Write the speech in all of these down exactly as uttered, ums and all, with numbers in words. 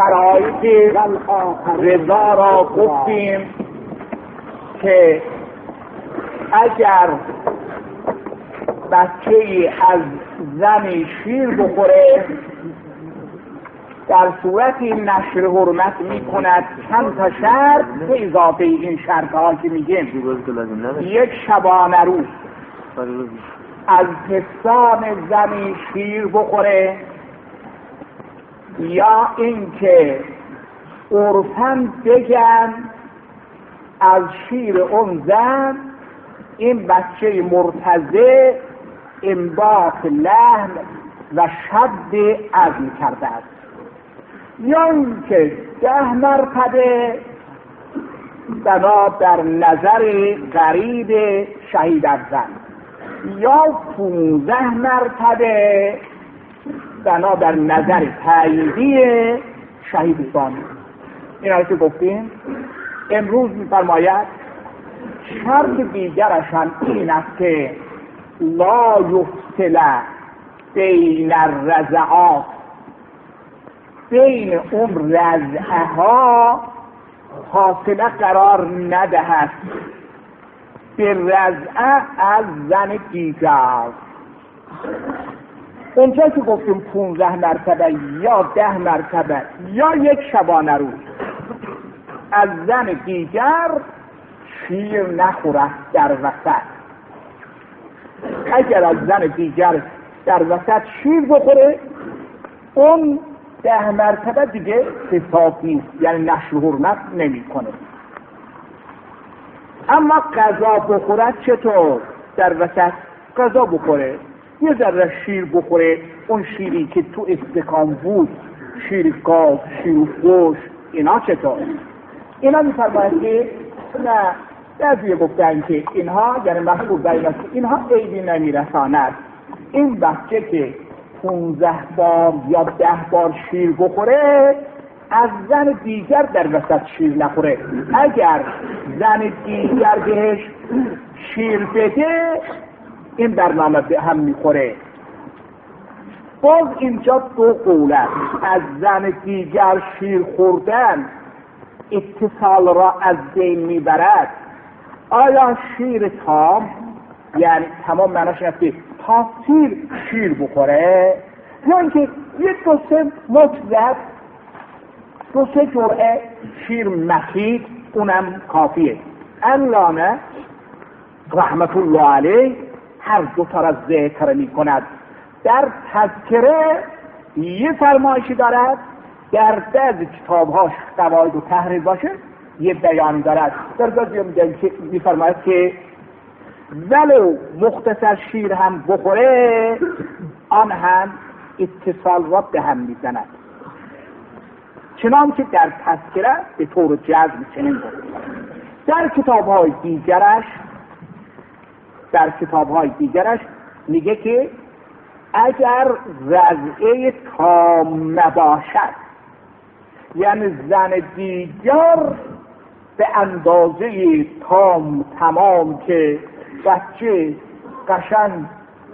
شرایط رضا را گفتیم که اگر بچه‌ای از زنی شیر بخوره در صورتی نشر حرمت می کند چند تا شرط به اضافه این شرط ها که میگیم. یک، شبانه روز از پستان زنی شیر بخوره، یا اینکه عرفاً بگن از شیر اون زن این بچه مرتضع انبات لحم و شد عزم کرده است، یا اینکه ده مرتبه بنا در نظر قریب شهید از زن، یا پونزده مرتبه بنا در نظر تاییدی شهید ثانی. این هایی که گفتیم. امروز می‌فرماید شرط دیگرش هم این است که لا یفصل بین الرضعات، بین اون رضعه ها فاصله قرار ندهد به رضعه از زن دیگر. اونجا که گفتیم پونزده مرتبه یا ده مرتبه یا یک شبانه روز از زن دیگر شیر نخورد در وسط. اگر از زن دیگر در وسط شیر بخوره اون ده مرتبه دیگه حساب نیست، یعنی نشر حرمت نمی کنه. اما غذا بخورد چطور؟ در وسط غذا بخوره، یه ذره شیر بخوره، اون شیری که تو استکان بود، شیر گاز، شیر گوش، اینا چطور؟ اینا می‌فرماید که نه، بعضی گفتن که اینها یعنی محبوب بین است، اینها عیبی نمیرساند. این بچه که پونزده بار یا ده بار شیر بخوره از زن دیگر در وسط شیر نخوره. اگر زن دیگر بهش شیر بده این برنامه به هم میخوره. باز اینجا دو قول است. از زن دیگر شیر خوردن اتصال را از بین میبرد. آیا شیر تام، یعنی تمام معناش است که تا سیر شیر بخوره، یا اینکه یک دو سه مجزد دو سه جرعه شیر مخید اونم کافیه. علامه رحمت الله علیه هر دو تا را ذکر می کند. در تذکره یه فرمایشی دارد، در بعض کتابهاش قواعد و تحریر باشه یه بیانی دارد. در بعضی می فرماید که ولو مختصر شیر هم بخوره آن هم اتصال را به هم می زند، چنان که در تذکره به طور جزم چنین بود. در کتاب‌های دیگرش در کتاب‌های دیگرش میگه که اگر رضعه تام نباشد، یعنی زن دیگر به اندازه تام تمام که بچه قشنگ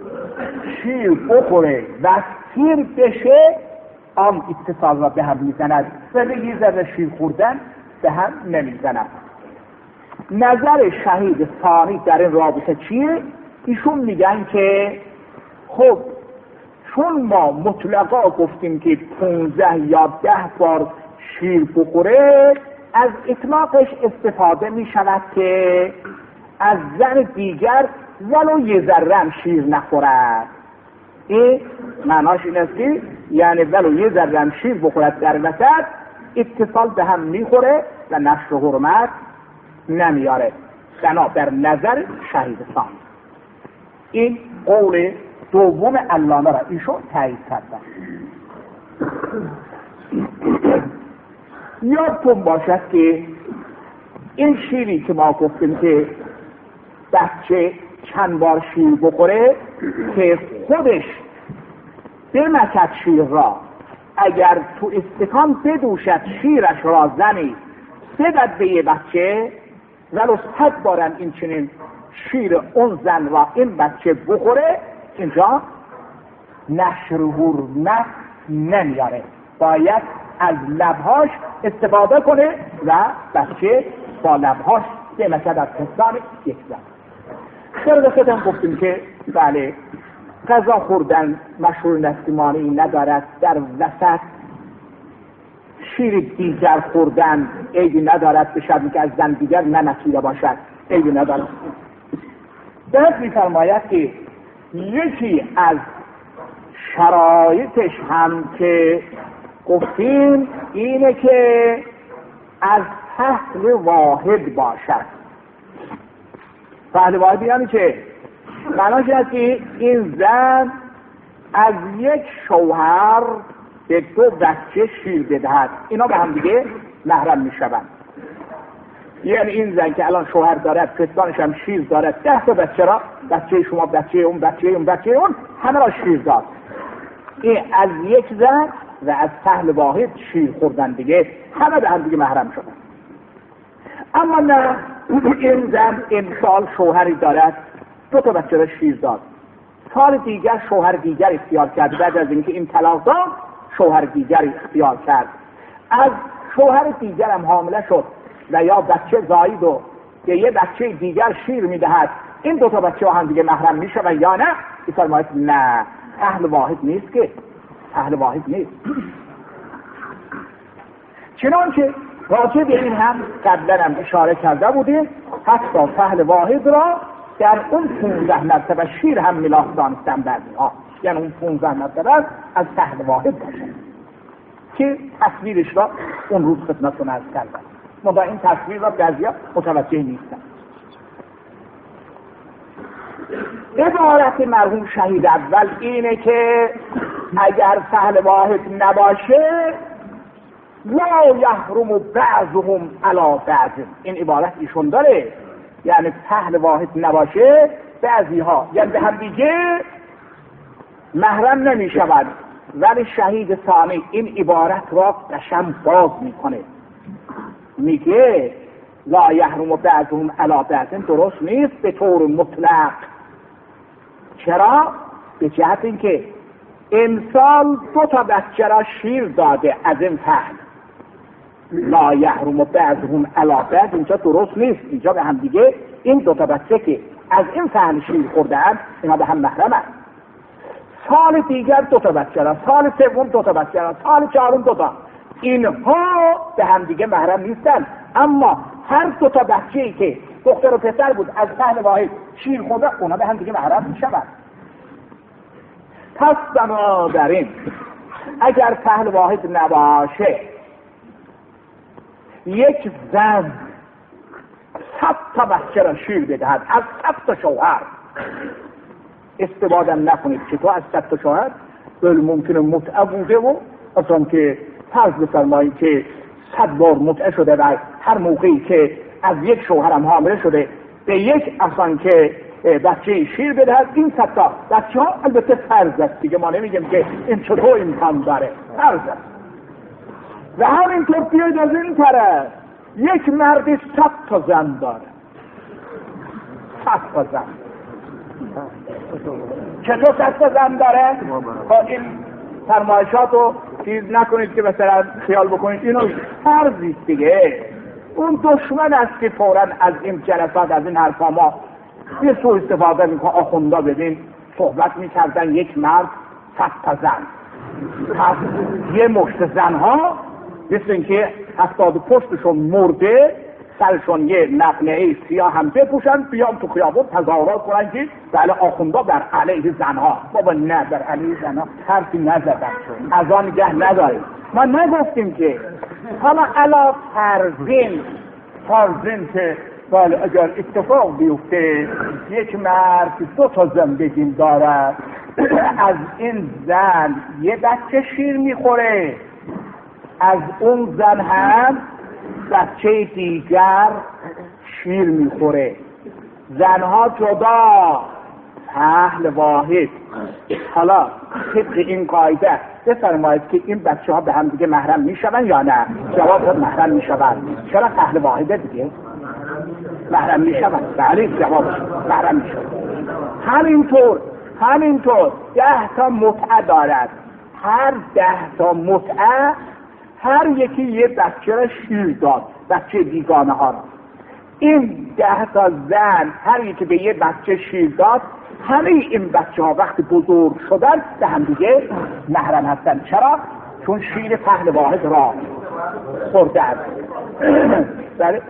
شیر بخوره و سیر بشه آن اتصال را به هم میزند، ولی یه ذره شیر خوردن به هم نمیزند. نظر شهید ثانی در این رابطه چیه؟ ایشون میگن که خب چون ما مطلقا گفتیم که پونزده یا ده بار شیر بخوره، از اطلاقش استفاده میشود که از زن دیگر ولو یه ذره شیر نخورد. این معناش این است که یعنی ولو یه ذره شیر بخورد در وسط اتصال به هم میخوره و نشر حرمت نمیاره، بنا در نظر شهید ثانی. این قول دوم علامه را ایشون تایید کردن. یادتون باشد که این شیری که ما گفتیم که بچه چند بار شیر بخوره که خودش بمکد شیر را، اگر تو استکان بدوشد شیرش را زنی بدد به یه بچه، ولو صد بارم این چنین شیر اون زن را این بچه بخوره، اینجا نشر حرمت نمیاره، باید از لبهاش استفاده کنه و بچه با لبهاش به مثلا از پستان یک زن. در دستت هم گفتیم که بله غذا خوردن مشهور نستیمانی ندارد، در وسط شیر دیگر خوردن عیبی ندارد، به شرطی که از زن دیگر نمکیده باشد عیبی ندارد. درست می‌فرماید که یکی از شرایطش هم که گفتیم اینه که از پهل واحد باشد. پهل واحد یعنی که معناش هست که این زن از یک شوهر به دو بچه شیر بدهد، اینا به هم دیگه محرم میشوند. یعنی این زن که الان شوهر دارد، پستانش هم شیر دارد، ده تا بچه را، بچه شما، بچه اون، بچه اون، بچه اون، همه را شیر داد. این از یک زن و از پهل واحد شیر خوردن دیگه همه به هم دیگه محرم شدن. اما نه، این زن امسال شوهری دارد، دو تا بچه را شیر داد، سال دیگر شوهر دیگر اختیار کرد، بعد از اینکه این طلاق داد شوهر دیگر اختیار کرد، از شوهر دیگر هم حامله شد و یا بچه زایید و که یه بچه دیگر شیر میدهد، این دو تا بچه هم دیگه محرم میشه و یا نه؟ فرماید نه، اهل واحد نیست، که اهل واحد نیست. چنانچه راجع به این هم قبلا هم اشاره کرده بودیم، حتی اهل واحد را در اون پونزده مرتبه شیر هم ملاح دانستن بعضی ها، یعنی اون پونزده مرتبه از اهل واحد باشن که تصویرش را اون روز خدمتتون عرض کردم. ما با این تصویر را بعضی ها متوجه نیستن. عبارت مرحوم شهید اول اینه که اگر اهل واحد نباشه لا یحرم بعضهم علی بعض. این عبارت ایشون داره، یعنی اهل واحد نباشه بعضی ها یعنی به هم دیگه محرم نمی شود. ولی شهید ثانی این عبارت را قشنگ باز میکنه، میگه لا یحرم بعضهم علی بعض درست نیست به طور مطلق. چرا؟ به جهت اینکه امسال دو تا بچه را شیر داده از این فهم، لا یحرم بعضهم علی بعض اینجا درست نیست. اینجا به هم دیگه این دو تا بچه که از این فهم شیر خوردن اینا به هم محرمن. سال دیگر دو تا بچه را، سال سوم دو تا بچه را، سال چهارم دو تا، اینها به هم دیگه محرم نیستن. اما هر دو تا بچه‌ای که دختر و پسر بود از پهل واحد شیر خورده، اونا به هم دیگه محرم میشن. پس بنابراین اگر پهل واحد نباشه یک زن صد تا بچه را شیر بدهد از صد تا شوهر، استفاده نکنید. چطور از صد تا شوهر؟ ولی ممکنه متعه بوده و اصلا که فرض بفرمایید که صد بار متعه شده و هر موقعی که از یک شوهرم حامله شده به یک اصلا که بچه شیر بدهد، این صد تا بچه ها البته فرض است دیگه، ما نمیگیم که این چطور امکان داره، فرض است. و همینطور بیاید از این طرف یک مرد صد تا زن داره، صد تا زن. چطور صد تا زن داره؟ با این فرمایشات رو چیز نکنید که مثلا خیال بکنید اینو فرضیست دیگه. اون دشمن است که فوراً از این جلسات از این حرفا ما یه سو استفاده میکنه. آخوندا بدین صحبت میکردن یک مرد صد تا زن، پس یه مشت زنها مثل اینکه هفتاد پشتشون مرده، سرشون یه نقنعه سیاه هم بپوشن، بیان تو خیابون تظاهرات کنن که بله آخوندا بر علیه زنها. بابا نه، بر علیه زنها حرفی نزدن، از آن گه نداریم. ما نگفتیم که حالا علا فرزین فرزین که بله اگر اتفاق بیفته یک مرد دو تا زندگی داره، از این زن یه بچه شیر میخوره، از اون زن هم بچه دیگر شیر میخوره، زنها جدا، اهل واحد. حالا طبق این قاعده بفرمایید که این بچه ها به هم دیگه محرم میشون یا نه؟ جواب محرم میشون. چرا اهل واحده دیگه محرم میشون؟ بله جوابش محرم میشون. همینطور همینطور ده تا متعه دارد، هر ده تا متعه هر یکی یه بچه را شیر داد، بچه بیگانه ها را. این ده تا زن هر یکی به یه بچه شیر داد، همه این بچه ها وقتی بزرگ شدن به هم دیگه محرم هستن. چرا؟ چون شیر پهل واحد را خورده است. بله؟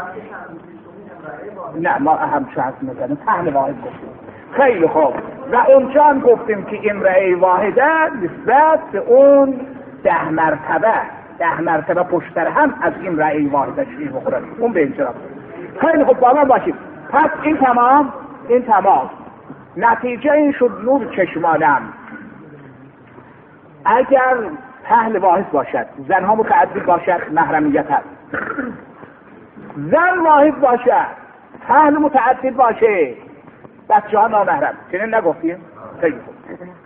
نه ما اهم شهر میزنیم پهل واحد گفتیم. خیلی خوب. و اونجا هم گفتیم که امرأه واحده نسبت به اون ده مرتبه ده مرتبه پشتر هم از امرأه واحده شیر بخورد. اون به اینجا خیلی خوب. با من باشیم. پس این تمام این تمام نتیجه این شد نور چشمانم اگر پهل واحد باشد، زنها متعدد باشد، محرمیت هست. زن واحد باشد، پهل متعدد باشه، بچه ها نامحرم. چنین نگفتیم؟ خیلی خوب.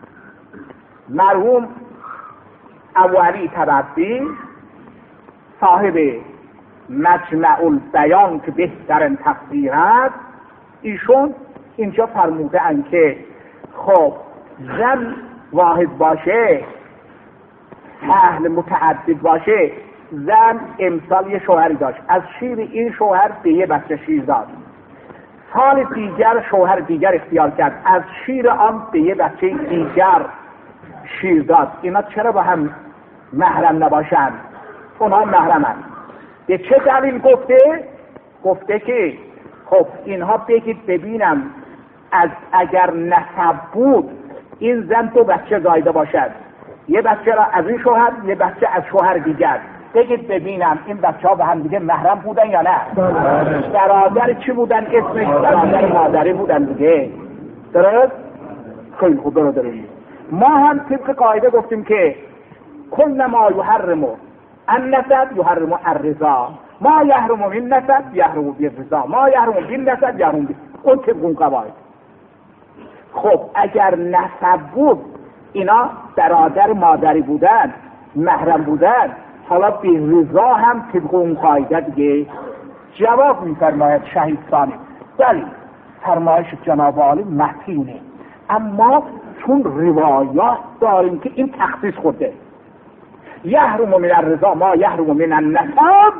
مرحوم اولی تبدی صاحب مجمع البیان که بهترین تفسیر است، ایشون اینجا فرموده ان که خب زن واحد باشه، اهل متعدد باشه. زن امسال یه شوهری داشت، از شیر این شوهر به یه بچه شیر داد. سال دیگر شوهر دیگر اختیار کرد، از شیر آن به یه بچه دیگر شیر داد. اینا چرا با هم محرم نباشند؟ اونها محرمند. به چه دلیل گفته؟ گفته که خب اینها بگید ببینم از اگر نسب بود این زن دو بچه زایده باشد، یه بچه را از این شوهر، یه بچه از شوهر دیگر، بگید ببینم این بچه ها به هم دیگه محرم بودن یا نه؟ برادر چی بودن؟ اسمش برادر مادری بودن دیگه. درست؟ خیلی خوب. برادری ما هم طبق قاعده گفتیم که کل ما یحرم النسب یحرم الرضا، ما یحرم من نسب یحرم بالرضا، ما یحرم بالنسب یحرم بال. اون طبق اون قواعد. خب اگر نسب بود اینا برادر مادری بودن، محرم بودن، حالا به رضا هم طبق اون قاعده دیگه. جواب میفرماید شهید ثانی بلی فرمایش جناب عالی متینه، اما چون روایات داریم که این تخصیص خورده یحرم من الرضا ما یحرم من النسب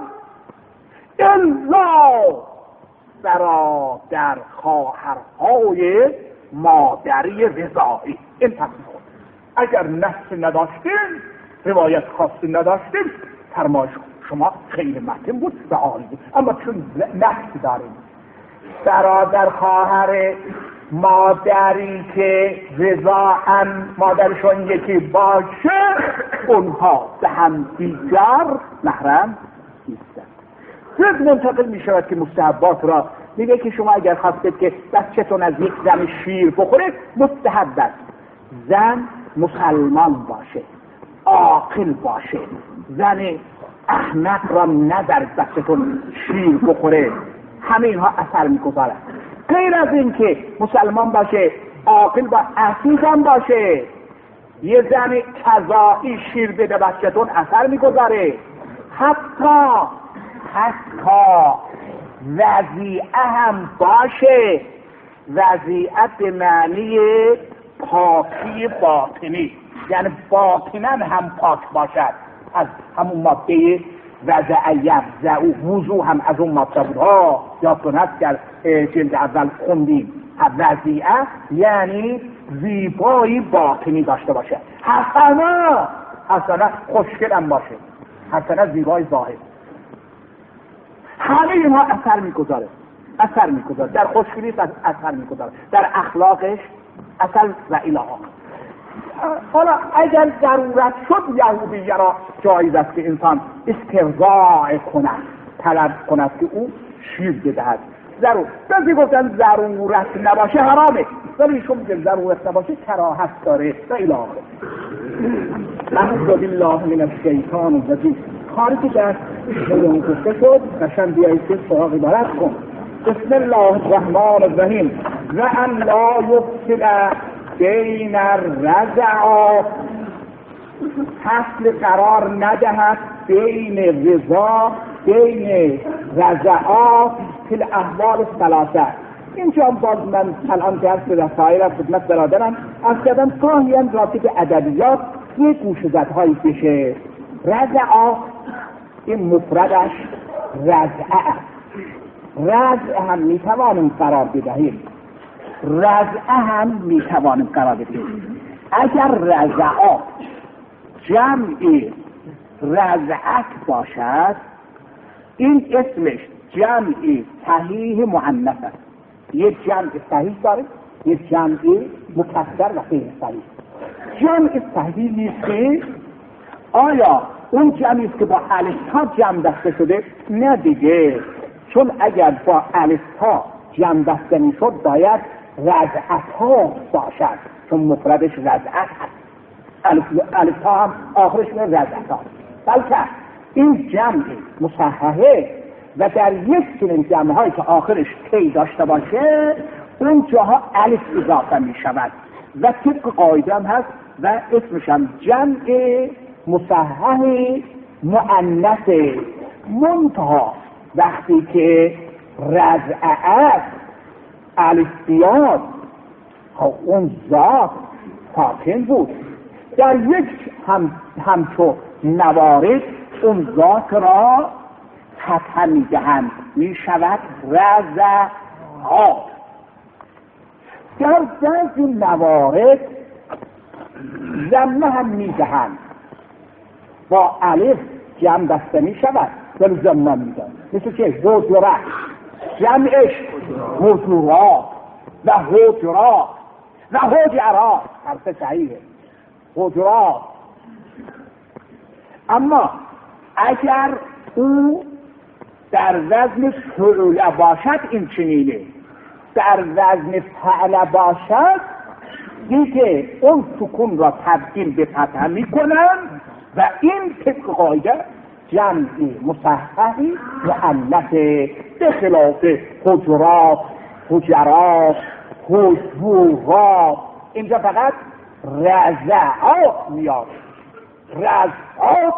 الا برادر خواهرهای مادری رضایی. این تخصیص خورده. اگر نص نداشتیم، روایت خاصی نداشتیم، فرمایش شما خیلی متین بود و عالی بود. اما چون نص داریم برادر خواهر مادری که رضاعن مادرشون یکی باشه، اونها به هم دیگر محرم نیستند. زد منتقل می شود که مستحبات را میگه که شما اگر خواستید که بچه‌تون از یک زن شیر بخوره، مستحب است زن مسلمان باشه، عاقل باشه. زن احمق را ندر بچه‌تون شیر بخوره. همه اینها اثر میگذارد. غیر از این که مسلمان باشه، عاقل با عفیفم باشه. یه زن قضایی شیر بده بچه‌تون اثر میگذاره. حتی حتی وضیعه هم باشه. وضیعه به معنی پاکی باطنی، یعنی باطنا هم پاک باشد از همون ماده وضعیت زعو. وضو هم از اون ماده بود ها، یادتون هست در جلد اول خوندیم. وضعیه یعنی زیبایی باطنی داشته باشه. حسنه حسنه خوشگل هم باشه، حسنه زیبای ظاهر. همه اینها اثر میگذاره اثر میگذاره در خوشگلی اثر میگذاره، در اخلاقش اثر و الی آخر. حالا اگر ضرورت شد یهودیه را جایز است که انسان استرضاع کند، طلب کند که او شیر بدهد. ضرور بعضی گفتن ضرورت نباشه حرامه، ولی ایشون که ضرورت نباشه کراهت داره و الی آخر. نعوذ بالله من الشیطان الرجیم. خارج در شیطان گفته شد قشنگ بیایید که سراغ عبارت کن. بسم الله الرحمن الرحیم. و ان لا یفصل بین الرضع، فصل قرار ندهد بین رضا بین رضعات فی الاحوال الثلاثه. اینجا باز من الان درس رسائل از خدمت برادرم از کردم گاهی هم راتی به ادبیات یک گوشه‌زدهایی بشه. رضعات این مفردش رضعه است. رضع هم میتوانیم قرار بدهیم، رضعه هم میتوانیم قرار بدهیم. اگر رضعات جمعی رضعت باشد، این اسمش جمعی صحیح مؤنث است. یک جمع صحیح داره، یک جمع مکسر و غیر صحیح. جمع صحیح نیست. آیا اون جمعی است که با الف تا جمع بسته شده؟ نه دیگه، چون اگر با الف تا جمع بسته میشد باید رضعت ها باشد، چون مفردش رضعت هست. الف, الف تا هم آخرش من رضعت ها، بلکه این جمع مصححه و در یک چنین جمع هایی که آخرش کی داشته باشه اون جاها الف اضافه می شود و طبق قاعده هم هست و اسمش هم جمع مصحح مؤنث. منتها وقتی که رضعه الف بیاد اون ذات ساکن بود، در یک هم همچو موارد اون ذات را فتحه می دهند، می شود رضعات. در بعضی موارد ضمه هم می دهند، با الف جمع بسته می شود ولی ضمه می دهند، مثل که حجرات جمعش حجرات و حجرات و حجرات حرف صحیحه حجرات. اما اگر او در وزن فعل باشد این چنینه، در وزن فعل باشد دیگه اون سکون را تبدیل به فتحه میکنن و این طبق قاعده جمعی مصححی مؤنث، به خلاف حجرات حجرات حجرات. اینجا فقط رضعات میاد، رضعات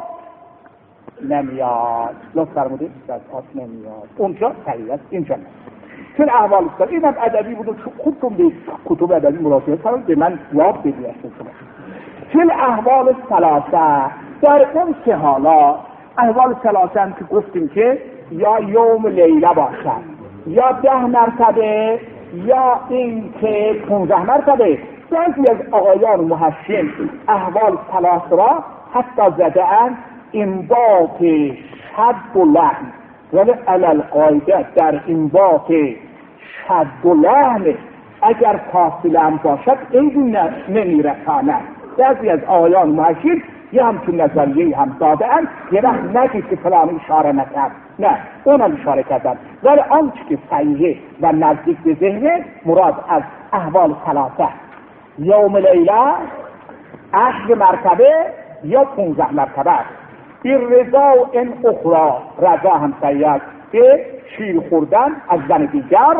نمیاد. لطف فرمودید رضعات نمیاد، اونجا صحیح است، اینجا نه. چون احوال است این هم ادبی بود، خودتون به کتب ادبی مراجعه کنید، به من یاد بدید. چون احوال ثلاثه، در اون سه حالا احوال ثلاثه هم که گفتیم که یا یوم لیله باشد، یا ده مرتبه، یا این که پونزده مرتبه. بعضی از آقایان محشم احوال ثلاثه را حتی زده‌اند انباط شد و لحن، ولی علل قاعده در انباط شد و لحن اگر فاصله هم باشد این نمیرساند. بعضی از آقایان محشم یه همچون نظریه هم داده‌اند، یه وقت نگید که فلان اشاره نکرد، نه اونم اشاره کردن، ولی آنچه که صحیحه و نزدیک به ذهنه مراد از احوال ثلاثه یوم لیله عشر مرتبه یا پونزده مرتبه. این رضا و این اخرى، رضا هم صحیح که شیر خوردن از زن دیگر،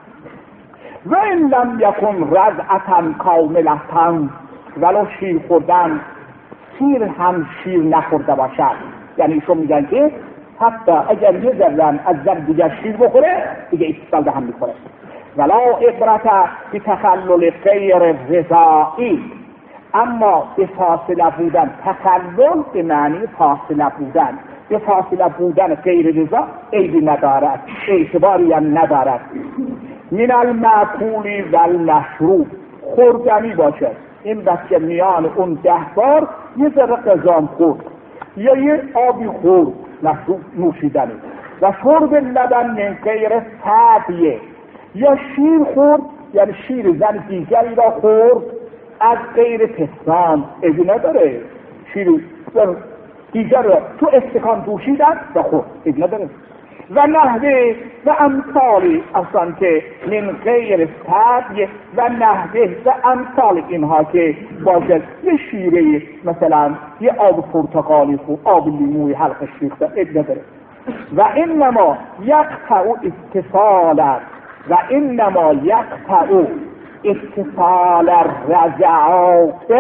و این لم یکن رضعة کاملة، ولو شیر خوردن شیر هم شیر نخورده باشد، یعنی ایشون میگن که حتی اگر یه ذره از زن دیگر شیر بخوره دیگه اتصال به هم میخوره. ولا عبرت بتخلل غیر رضایی، اما به فاصله بودن، تخلل به معنی فاصله بودن، به فاصله بودن غیر رضا عیبی ندارد، اعتباری هم ندارد. من المأکول و المشروب، خوردنی باشد، این بچه میان اون ده بار یه ذره غذا خورد یا یه آبی خورد، مشروب نوشیدنی، و شرب لبن من غیر طبیه، یا شیر خورد یعنی شیر زن دیگری را خورد از غیر پستان، ایدی نداره. شیر دیگر را تو استکان دوشیدن و خورد، ایدی نداره. و نحوه و امثالی اصلا که من غیر طبیه و نحوه و امثال اینها که باشد یه شیره مثلا یه آب پرتقالی خورد، آب لیموی حلقش ریخته، ایدی نداره. و انما یقطع اتصالا و انما یقطع اتصال الرضعات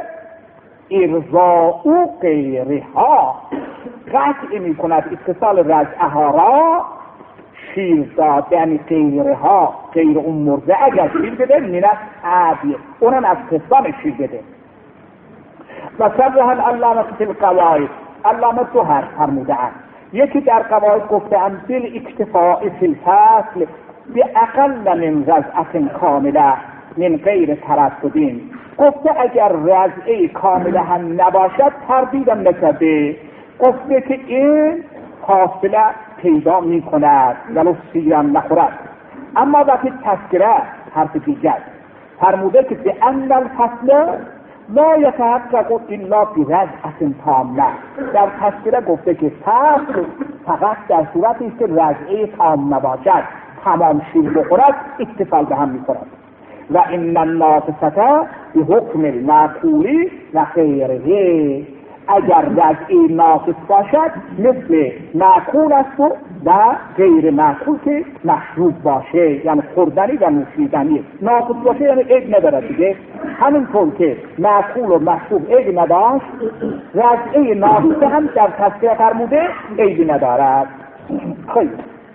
ارضاء غیرها، قطع می کند اتصال رضعه ها را شیر دادن غیرها، غیر اون مرده اگر شیر بده مینه عادیه، اونم از قسم شیر بده. و صرح العلامه فی القواعد، علامه دو حرف فرموده‌اند. یکی در قواعد گفته‌اند بل اکتفاء فی الفصل باقل من رضعة کامله من غیر تردد. گفته اگر رضعه کامله هم نباشد تردیدم نکرده، گفته که این فاصله پیدا می کند ولو سیرم نخورد. اما وقتی تذکره حرف دیگر فرموده که به ان الفصل لا یتحقق الا برضعة تامه. در تذکره گفته که فصل فقط در صورتی است که رضعه تام نباشد، تمام شیر بخورد اتصال به هم می کند. و ان الناقصه به حکم المعقول و غیره. اگر رضعه ناقص باشد مثل معقول است و غیر معقول که مشروب باشه، یعنی خوردنی و نوشیدنی. ناقص باشه یعنی عیب ندارد دیگه. همینطور که معقول و مشروب عیب نداشت، رضعه ناقص هم در تذکره فرموده عیب ندارد. خیلی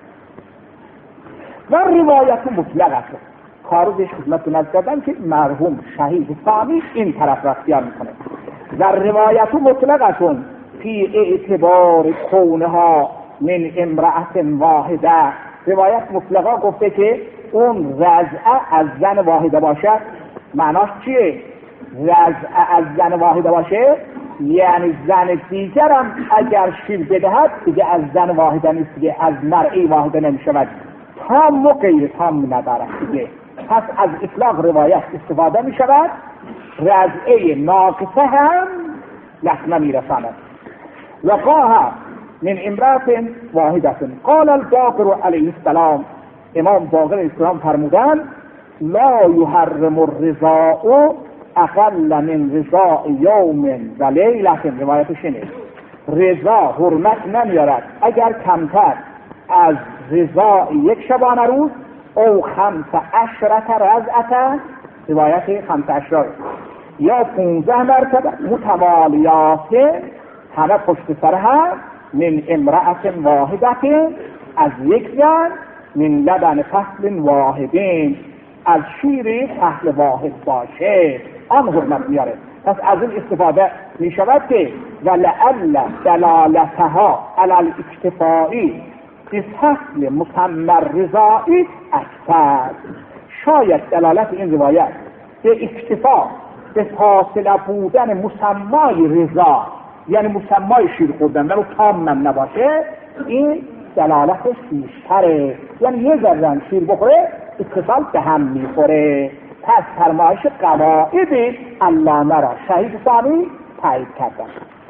و روایت مطلقه کارزش خدمتتون از کردم که مرحوم شهید ثانی این طرف را اختیار میکنه. و روایت مطلقتون فی اعتبار کونها من امرأة واحده. روایت مطلقا گفته که اون رضعه از زن واحده باشد. معناش چیه؟ رضعه از زن واحده باشه یعنی زن دیگرم اگر شیر بدهد دیگه از زن واحده نیست، دیگه از مرئی واحده نمیشود، تام و غیر تام ندارد دیگه. پس از اطلاق روایت استفاده می شود، رضعه ناقصه هم لحظه می رساند. وقاها من امرأة واحدة. قال الباقر علیه السلام، امام باقر علیه السلام فرمودن لا یحرم الرضاء اقل من رضاء یوم و لیلة. روایتش اینه رضا حرمت نمیارد اگر کمتر از رضا یک شبانه روز او خمس عشرت رضعة. روایت خمس عشرت یا پونزده مرتبه متوالیات همه پشت سر هم من امرأة واحدة از یک زن من لبن فصل واحدین از شیر فصل واحد باشه آن حرمت میاره. پس از این استفاده می شود که ولعل دلالتها علی الاکتفائی به فصل مسمى رضایی اکثر. شاید دلالت این روایت به اکتفا به فاصله بودن مسمای رضا یعنی مسمای شیر خوردن ولو تام هم نباشه این دلالتش بیشتره، یعنی یه ذره شیر بخوره اتصال به هم میخوره. پس فرمایش قواعد علامه را شهید ثانی تایید کردن.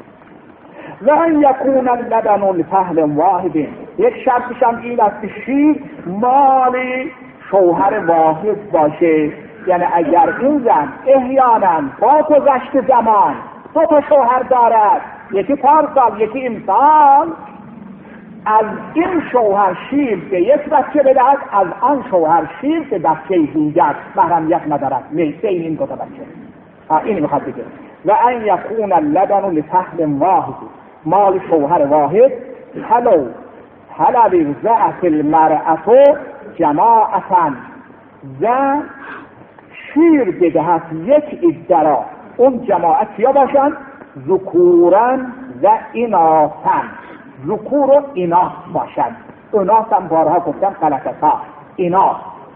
و ان یکون اللبن لفحل واحد. یک شرطش هم این است که شیر مال شوهر واحد باشه، یعنی اگر این زن احیانا با گذشت زمان دو تا شوهر دارد، یکی پارسال یکی امسال، از این شوهر شیر به یک بچه بدهد، از آن شوهر شیر به بچه دیگر محرمیت ندارد بین این دو تا بچه. این میخواد بگه و ان یکون اللبن لفحل واحد مال شوهر واحد حلو حلو زعف المرأة جماعتن. زن شیر بدهد یک ادرا، اون جماعت یا باشن ذکورن و اناثن. ذکور و اناث باشن. اناث هم بارها گفتم غلطه ها اناث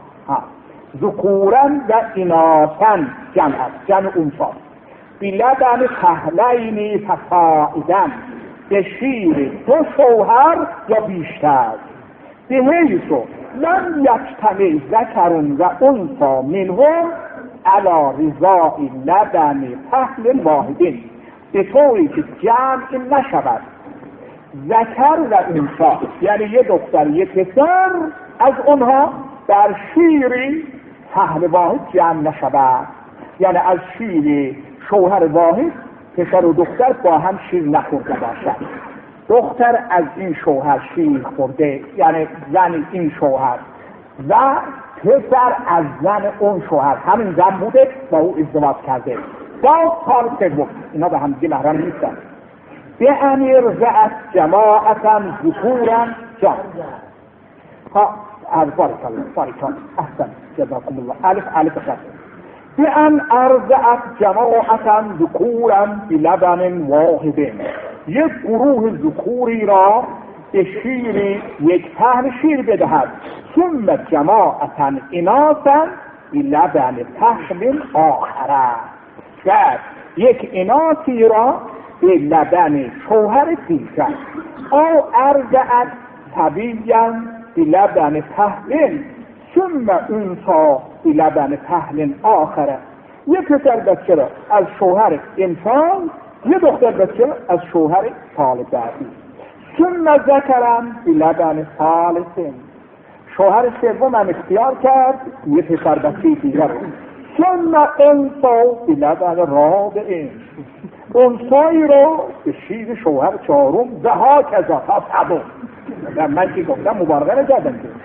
ذکورن و اناثن جمع جمع انثا بلبن فحلین فصاعدا. به شیر دو شوهر یا بیشتر به حیث لم یجتمع ذکر و انثی منهم علی رضاء لبن فحل واحدین. به طوری که جمع نشود ذکر و انثی یعنی یه دختر یه پسر از اونها در شیری فحل واحد جمع نشود، یعنی از شیر شوهر واحد پسر و دختر با هم شیر نخورده باشد. دختر از این شوهر شیر خورده یعنی زن این شوهر و پسر از زن اون شوهر همین زن بوده با او ازدواج کرده با کار سوم اینا به هم دیگه محرم نیستن. به امیر رضعت جماعتا ذکورا جان ها از بارک الله بارک الله احسن جزاکم الله الف الف خط به ان ارضعت جماعتا ذکورا بلبن واحد. یک گروه ذکوری را به شیری یک پهن شیر بدهد، ثم جماعتا اناثا بلبن پهن آخره، بعد یک اناثی را به لبن شوهر دیگر، او ارجعت طبیعا بلبن پهن ثم انثى بلبن پهن آخره. یک پسر بچه را از شوهر انسان، یک دختر بچه را از شوهر طالب بعدی، ثم ذکرم بلبن ثالث، شوهر سوم هم اختیار کرد یک پسر بچه دیگر، ثم انثى بلبن رابع، انثایی رو به شیر شوهر چهارم، و ها کذا تا سبع. من که گفتم مبالغه نکردم که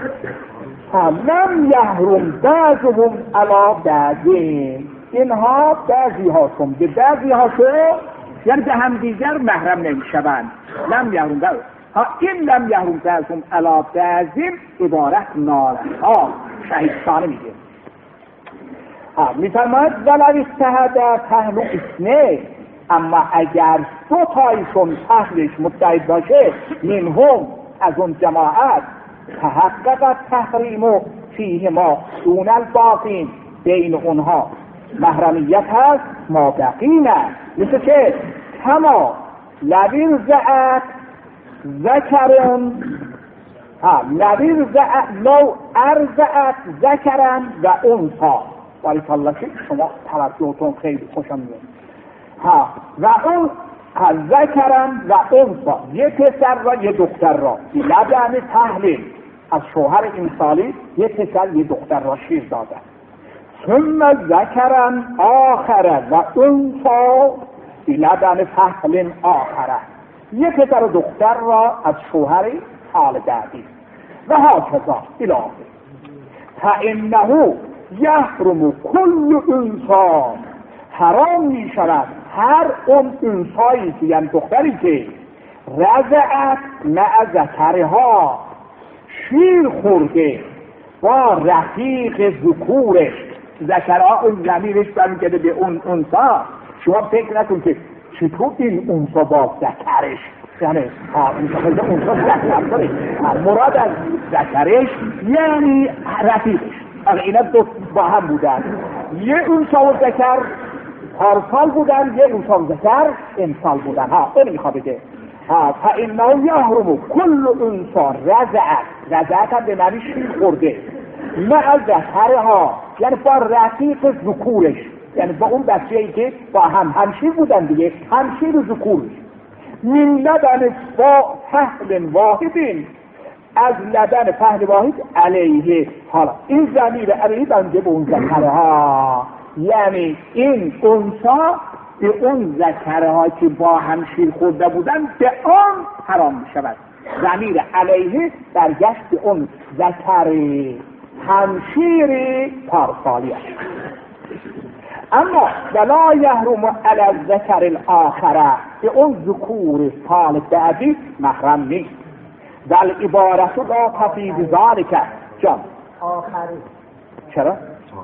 لم یحرم بعضهم علی بعض، اینها بعضی هاشون به بعضی هاشون یعنی به هم دیگر محرم نمیشوند. لم یحرم بعض ها، این لم یحرم بعضهم علی بعض عبارت ناره ها شهیدستانه میگه. ها میفرماید ولو استهد پهن اثنین، اما اگر دو تایشون پهنش متحد باشه، منهم از اون جماعت، تحقق تحریم فیه ما دون الباقین، بین اونها محرمیت هست ما بقینه، مثل که کما لبیر زعت ذکرن، ها لبیر زعت لو ارزعت ذکرن و انثا، ولی الله که شما توجهتون خیلی خوشم میاد. ها و اون ذکرن و انثا، یک پسر را یک دختر را لبن تحلیل، از شوهر انسالی یک پسر یک دختر را شیر دادن، ثم ذکرن آخره و انثا لبن فحل آخره، یک پسر و دختر را از شوهر حال بعدی، و هاکذا الی آخر. فانه یحرم کل انسان، حرام می شود هر اون انسایی که یعنی دختری که رضعت مع ذکرها، شیر خورده با رفیق ذکورش، ذکرها اون زمیرش برمیگرده به اون انسا، شما فکر نکن که چطور این انسا با ذکرش، یعنی انسا ذکر داره، مراد از ذکرش یعنی رفیقش، اگه اینا دو با هم بودن، یه انسا و ذکر پارسال بودن، یه انسا و ذکر امسال بودن، ها اینو میخواه بگه. ها فانه یحرم کل انسان رضعت، رضعت هم به معنی شیر خورده، مع ذکرها یعنی با رفیق ذکورش، یعنی با اون بچه‌ای که با هم همشیر بودن دیگه، همشیر و ذکورش، من لبن فحل واحد، از لبن فحل واحد علیه. حالا این ضمیر علیه بنده به اون ذکرها، یعنی این انثا به اون ذکرها که با هم شیر خورده بودن به آن حرام می شود. ضمیر علیه برگشت به اون ذکر همشیر پارسالی است. اما ولا یحرم علی الذکر الاخره، به اون ذکور سال بعدی محرم نیست. دل عبارت لا تفید ذالک جان آخری، چرا؟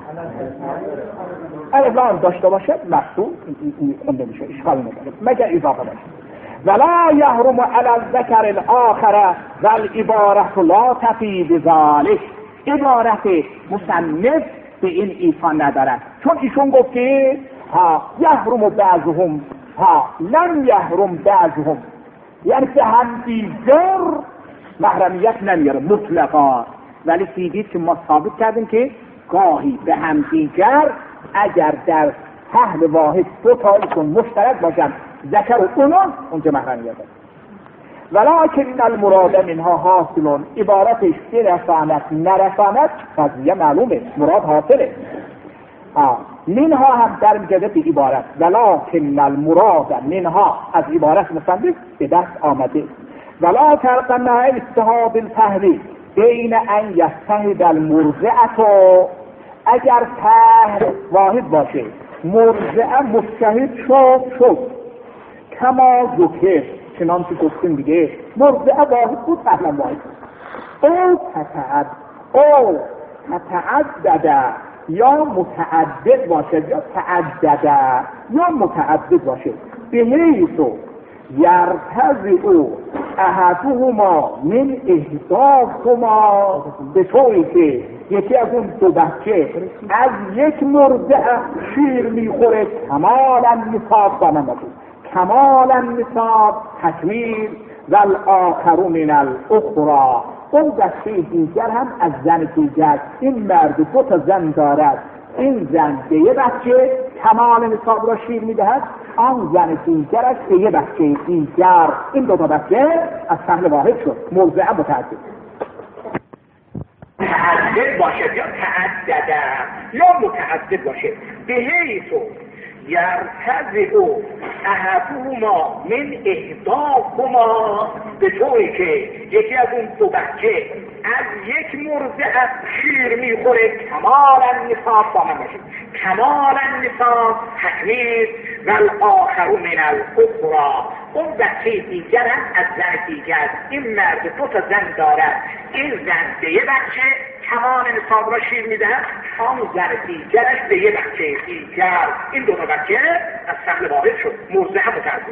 الان داشته باشه مفتوح خونده میشه، اشکال نداره مگر اضافه باشه. ولا یحرم علی الذکر الاخره والعبارت لا تفید ذالک، عبارت مصنف به این ایفان ندارد، چون ایشون گفت که ها یحرم بعضهم ها لم یحرم بعضهم، یعنی به هم دیگر محرمیت نمیاره مطلقا، ولی سیدید که ما ثابت کردیم که گاهی به هم دیگر اگر در پهل واحد دو تایشون مشترک باشن ذکر و اونان اونجا محرمیت هست. ولکن المراد منها حاصلون، عبارتش برساند نرساند قضیه معلومه، مراد حاصله. منها هم در میگده به عبارت ولکن المراد منها، از عبارت مصنف به دست آمده. ولا ترقنا استحاب الفهری بین ان یستهد المرضعه، اگر پهل واحد باشه مرضعه مستهد شد شد کما ذکر، چنان که گفتیم دیگه مرضعه واحد بود پهل واحد، او تتعد او تتعدد یا متعدد باشه یا تعدد یا متعدد باشه، به حیث یرتضع احدهما من احداهما، به طوری که یکی از اون دو بچه از یک مرضع شیر میخوره کمالا نصاب بنامده، کمالا نصاب تکمیل، و الاخر من الاخرى، اون بچه دیگر هم از زن دیگر. این مرد دو تا زن دارد، این زن به یه بچه کمال نصاب را شیر میدهد، آن زن دیگرش به یه بچه دیگر. این دو تا بچه از فهم واحد شد، موضع متعدد. متعدد باشه یا تعدده یا متعدد باشه، به حیث یرتضع احدهما من احداهما، به طوری که یکی از اون دو بچه از یک مرضع شیر میخوره کمالا نصاب با من باشه، کمالا نصاب تکمیل، و الاخر من الاخرى، اون بچه دیگر هم از زن دیگر. این مرد دو تا زن دارد، این زن به یه بچه کمال نصاب را شیر میدهد، آن زن دیگرش به یه بچه دیگر. این دو تا بچه از فصل واحد شد، مرضع متعدد.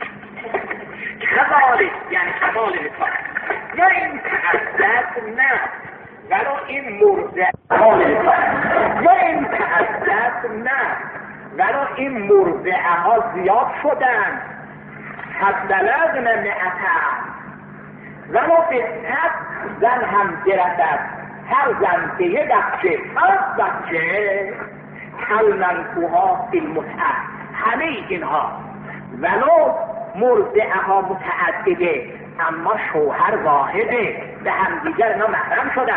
کذالک یعنی کمال نصاب، یا این تعدد نه ولو این مرضع کمال نصاب، یا این تعدد نه ولو این مرضعه ها زیاد شدن، حد بلغن مئتا، ولو به صد زن هم برسد، هر زن به یه بچه، هر بچه کلمنکوها فی المتعه، همه اینها ولو مرضعه ها متعدده اما شوهر واحده، به همدیگر اینا محرم شدن.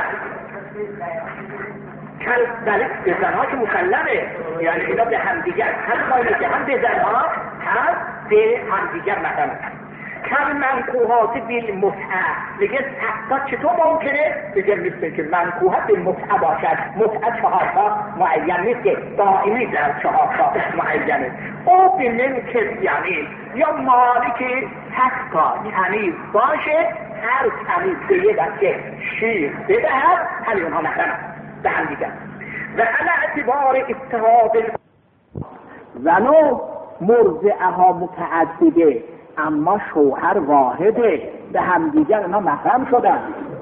کل بله به زنها که مسلمه، یعنی اینا به همدیگر هم مایلی که هم به زنها هم به همدیگر محرم. کل منکوحات بالمتعه، میگه تحقیق چطور ممکنه؟ میگه مثل که منکوحات بالمتعه باشد، متعه چهار تا معین نیست که دائمی در چهار تا معینه. او به ملک یمین یا مالک حقا تمیز باشه، هر تمیز به یه بچه شیر بدهد، همین اونها محرم به هم دیگر. و علی اعتبار اتحاد ولو مرضعه ها متعدده اما شوهر واحده، به همدیگر اینا محرم شدن.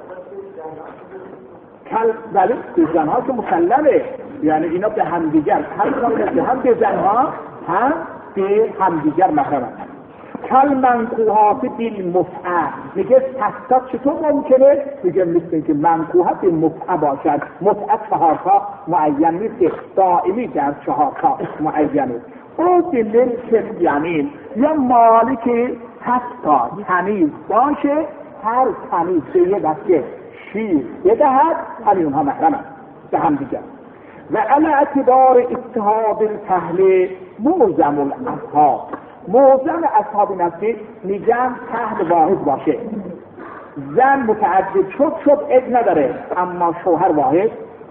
کل ولی به زنها که مسلمه، یعنی اینا به همدیگر هم هم به زنها هم به همدیگر محرم. کل منکوحات بالمتعه، میگه تحقیق چطور ممکنه؟ میگه مثل که منکوحات بالمتعه باشد، متعه چهار تا معین نیست که دائمی در چهار تا معینه. او به ملک یمین یا مالک حتی تمیز باشه، هر تمیز به یه بچه شیر بدهد، همین اونها محرم به هم دیگر. و علی اعتبار اتحاد الفحل موزم الاصحاب، موزم اصحاب نفسی میگن پهل واحد باشه، زن متعدد شد شد اد نداره اما شوهر واحد.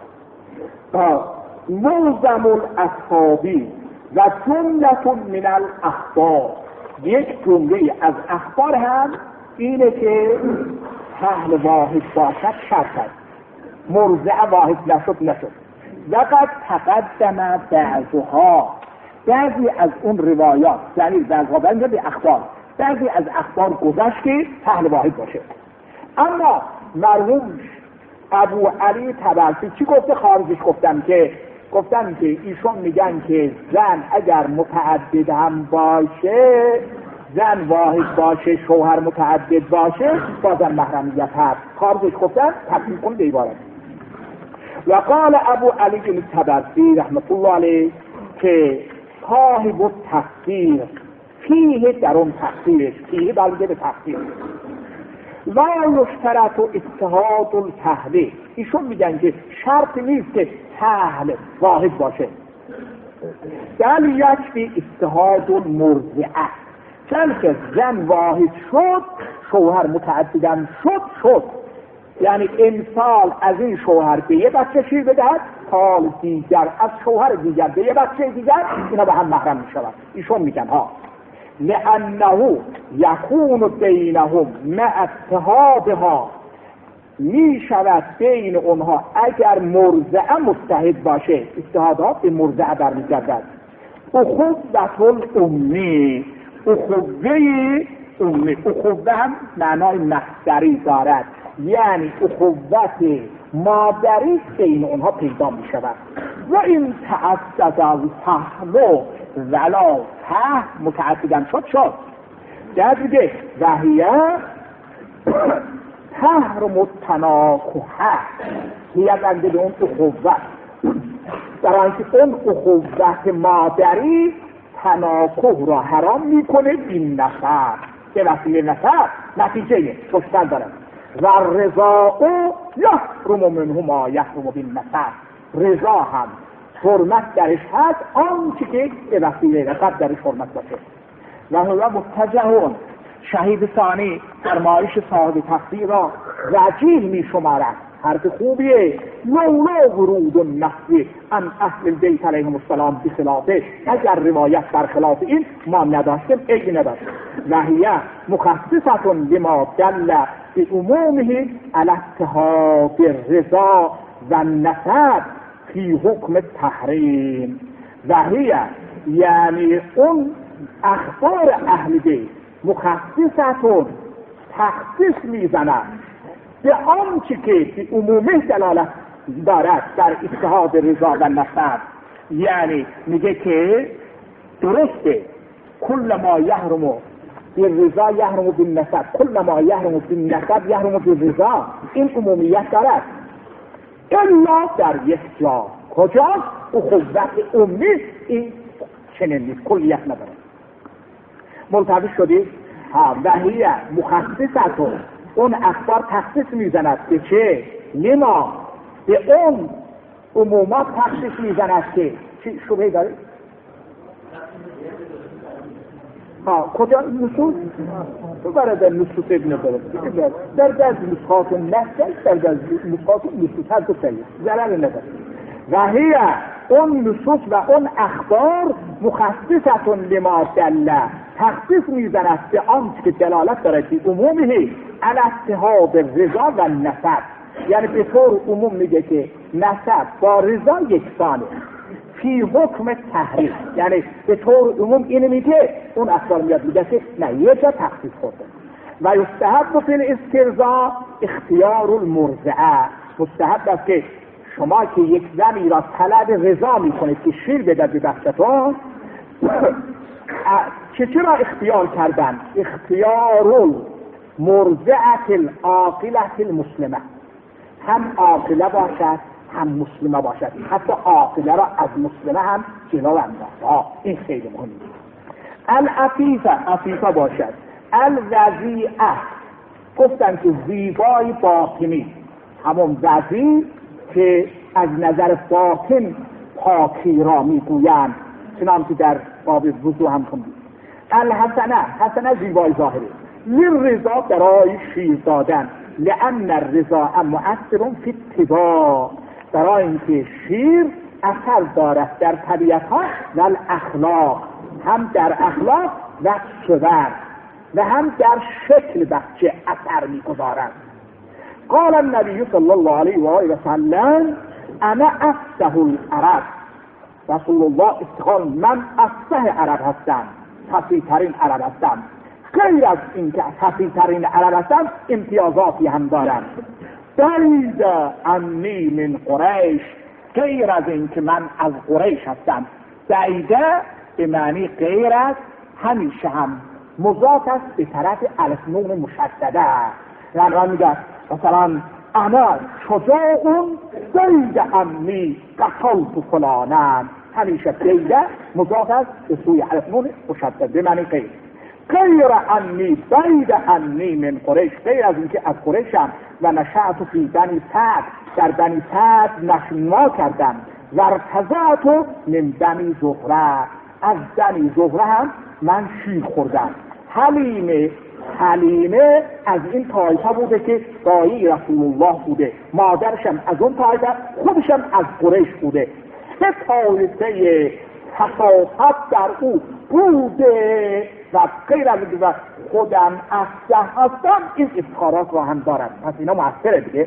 موزم الاصحابی و جملة من الاخبار، یک جمله از اخبار هم اینه که پهل واحد باشد شرط است، مرضع واحد نشد نشد. لقد تقدم بعضها، بعضی از اون روایات یعنی بعضها بنده به اخبار، بعضی از اخبار گذشت که پهل واحد باشه. اما مرحوم ابو علی طبرسی چی گفته؟ خارجش گفتم که گفتن که ایشون میگن که زن اگر متعدد هم باشه، زن واحد باشه شوهر متعدد باشه، بازم محرمیت هست. خارجش گفتن تفصیل کن به عبارت. و قال ابو علی طبرسی رحمت الله علیه که صاحب التفسیر فیه، در اون تفسیرش فیه بلده به تفسیر لا یشترط اتحاد الفحل، ایشون میگن که شرط نیست که پهل واحد باشه، بل یکفی اتحاد المرضعه، چون که زن واحد شد شوهر متعددم شد شد، یعنی امسال از این شوهر به یه بچه شیر بدهد، سال دیگر از شوهر دیگر به یه بچه دیگر، اینا به هم محرم میشود. ایشون میگن ها لأنه یکون بینهم مع اتحادها، می شود بین اونها اگر مرضعه متحد باشه، اتحادها به مرضعه برمیگردد. اخوت الأمی، اخوه امی. اخوه هم معنای مصدری دارد، یعنی اخوت مادری بین اونها پیدا می شود. و این تعدد الفهم ولا ته متعددن شد شد در دیگه وحیه تحرم التناکح هیه بنده به اون اخوت، در آنکه اون اخوت مادری تناکح را حرام میکنه بین نسب، به وسیله نسب نتیجه کشتن دارد. و رضا یحرم منه ما یحرم بین نسب، رضا هم حرمت درش هست آنچه که به وسیله نسب درش حرمت باشه. و هو متجهون شهید ثانی فرمایش صاحب تفسیر را وجیه می شمارد، حرف خوبیه. لولا ورود النص عن اهل البیت علیهم السلام بخلافه، اگر روایت برخلاف این ما نداشتیم ایگی نداشتیم. وحیه مخصصة لما دل به عمومه علی اتحاد الرضا و النسب فی حکم تحریم. وحیه یعنی اون اخبار اهل بیت مخصصة تخصیص میزنند به آنچه که به عمومه دلالت دارد در اتحاد رضا و نسب، یعنی میگه که درسته کل ما یحرم بالرضا یحرم بالنسب، کل ما یحرم بالنسب یحرم بالرضا، این عمومیت دارد الا در یک جا. کجا؟ اخوت امی این چنین نیست، کلیت نداره. ملتبس شدید؟ ها وحیه مخصصتون اون اخبار تخصیص میزند به چه؟ لما به اون عمومات تخصیص میزند که چی شبهه دارید؟ ها کجا نصوص؟ تو برای نصوص ابن دارد در در نسخات نسل در در نسخات نصوص هر دو سید ضرر نداره. وحیه اون نصوص و اون اخبار مخصصتون لما دل تخصیص میزند به آنچه که دلالت دارد به عمومه علی اتحاد رضا و نسب، یعنی به طور عموم میگه که نسب با رضا یکسانه فی حکم تحریم، یعنی به طور عموم اینو میگه، اون اخبار میاد میگه که نه یه جا تخصیص خورده. و یستحب فی الاسترضاء اختیار المرضعه، مستحب است که شما که یک زنی را طلب رضا میکنید که شیر بده به بچه‌تون، چه چرا اختیار کردن؟ اختیار المرضعه العاقله المسلمه، هم عاقله باشد هم مسلمه باشد، حتی عاقله را از مسلمه هم جلو انداخت. این خیلی مهمه. العفیفه عفیفه باشد. الوضیعه گفتن که زیبای باطنی، همون وضیع که از نظر باطن پاکی را میگویند، چنان که در باب وضو هم خوندیم. الحسنه حسنه زیبای ظاهری، للرضا برای شیر دادن، لأن الرضا مؤثر فی اتباع، برای اینکه شیر اثر دارد در طبیعت ها و الاخلاق، هم در اخلاق و صور و هم در شکل بچه اثر میگذارد. قال النبی صلی الله علیه و آله و سلم انا افصح العرب، رسول الله استقال من افصح عرب هستم، فصیح ترین عرب هستم. غیر از این که فصیح ترین عرب هستم امتیازاتی هم دارم. بعید انی من قریش، غیر از این که من از قریش هستم. بعیده به معنی غیر از همیشه هم مضاف است به طرف الف نون مشدده، یعنی میگه مثلا انا شجاعون بعید انی قتلت فلانن، همیشه بعیده مضاف است به سوی الف نون مشدده به معنی غیر. غیر انی بعید انی من قریش، غیر از اینکه از قریشم و نشأت فی بنی سعد، در بنی سعد نشما کردم، و ارتضعت من بنی زهره، از بنی زهره هم من شیر خوردم. حلیمه حلیمه از این طایفه بوده که دایی رسول الله بوده، مادرشم از اون طایفه، خودشم از قریش بوده. سه طایفه تفاوت در او بوده و غیر از و خودم افصح هستم، این افتخارات را هم دارم، پس اینا مؤثره دیگه.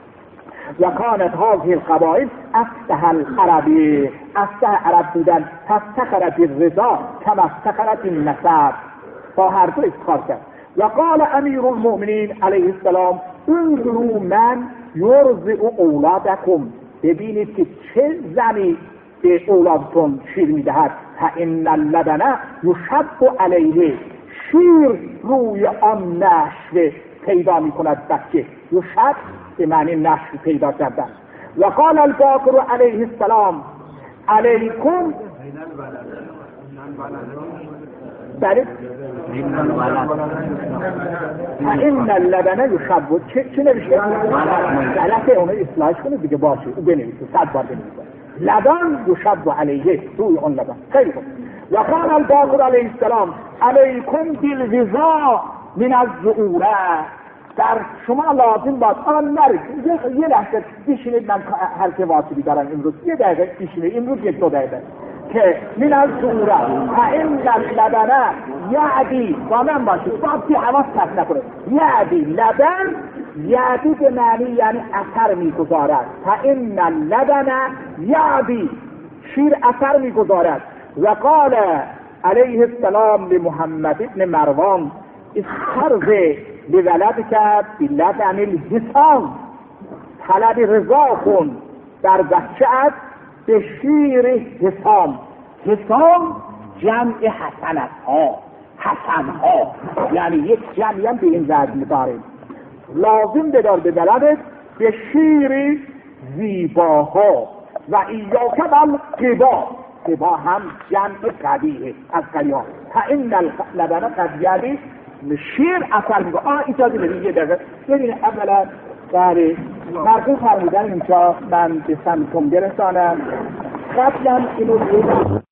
و کانت هذه القبائل افصح العربی، افصح عرب بودن، فافتخر بالرضا کما افتخرت النسب، با هر دو افتخار کرد. و قال امیر المؤمنین علیه السلام انظروا من یرضع اولادکم، ببینید که چه زنی به اولادتون شیر میدهد. فان اللبن یشب علیه، شیر روی آن نشو پیدا میکند بچه. یشب به معنی نشو پیدا کردن. و قال الباقر علیه السلام علیکم بله این اللبنه یشب. چه چه نوشته؟ غلطه، اون اصلاحش کنه دیگه باشه، او بنویسه، صد بار بنویسه لبن یشب علیه، روی اون لبن. خیلی خوب. و قال الباقر علیه السلام علیکم بالغذاء من الزعوره، در شما لازم باید آن نرید یه لحظه بشینید، من هر که واصلی دارم امروز یه دقیقه بشینید، امروز یک دو دقیقه که من از زعوره فإن اللبن یعدی، با من باشید باید حواس پس نکنه، یعدی لبن، یعدی به معنی یعنی اثر میگذارد. فإن اللبن یعدی، شیر اثر میگذارد. و قال علیه السلام لمحمد ابن مروان استرض لولدک بلبن الحصان، طلب رضا کن در بچه‌ات به شیر حصان. حصان جمع حسنت ها، حسن ها، یعنی یک جمعی هم به این وزن داره. لازم بدار به ولدت به شیر زیباها. و ایاک والقبا، قبا هم جمع قبیه از قلیان. فإن اللبن قد یعدی، شیر اثر میگه. آه اجازه بدید یه دقیقه ببینید. اولا بله مرکون فرمودن اینجا من به سمتون برسانم. قبلا اینو